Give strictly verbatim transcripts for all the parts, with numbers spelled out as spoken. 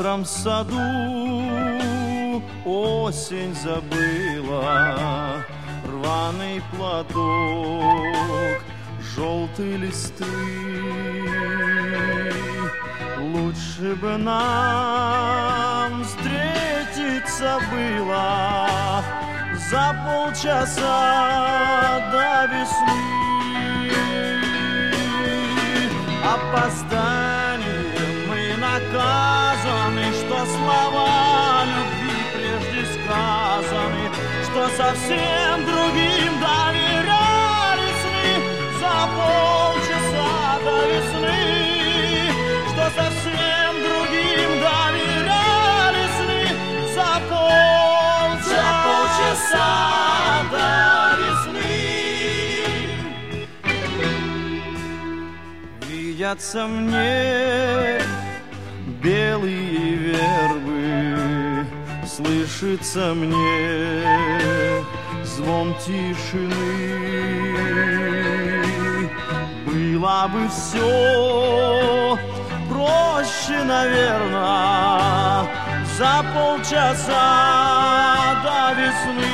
мокром саду осень забыла рваный платок, желтые листы. Лучше бы нам встретиться было за полчаса до весны. Опозданием мы наказаны, что слова любви прежде сказаны, что совсем другим доверяли сны за полчаса до весны, что совсем другим доверяли сны за полчаса, за полчаса до весны. Видятся мне белые вербы, слышится мне звон тишины. Было бы все проще, наверное, за полчаса до весны.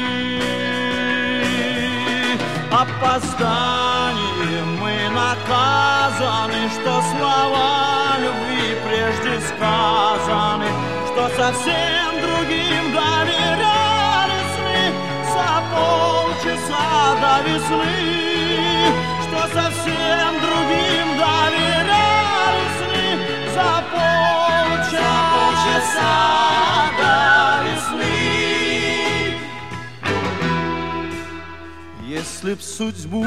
Опозданием мы наказаны, что слова любви прежде сказаны, что совсем другим доверяли сны за полчаса до весны, что совсем другим доверяли сны за полчаса до весны. Если б судьбу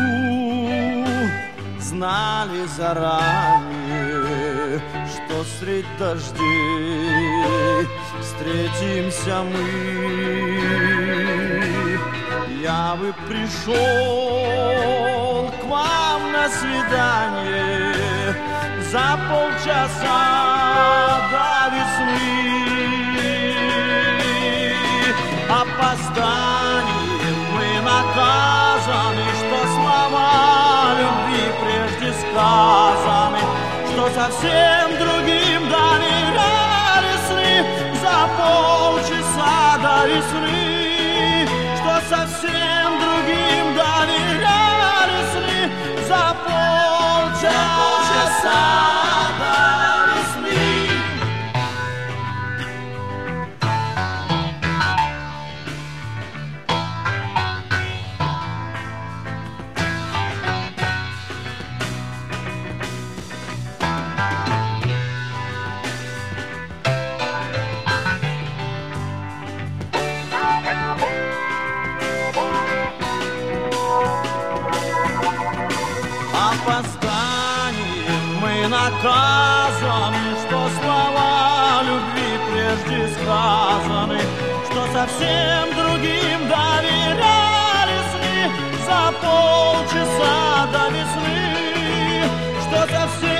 знали заранее, что средь дождей встретимся мы, я бы пришел к вам на свидание за полчаса до весны. Опозданием мы наказаны, что слова любви прежде сказаны, что совсем другим доверяли сны за полчаса до весны, что совсем другим доверяли сны за полчаса до весны. Опозданием мы наказаны, что слова любви прежде сказаны, что совсем другим доверяли сны за полчаса до весны, что совсем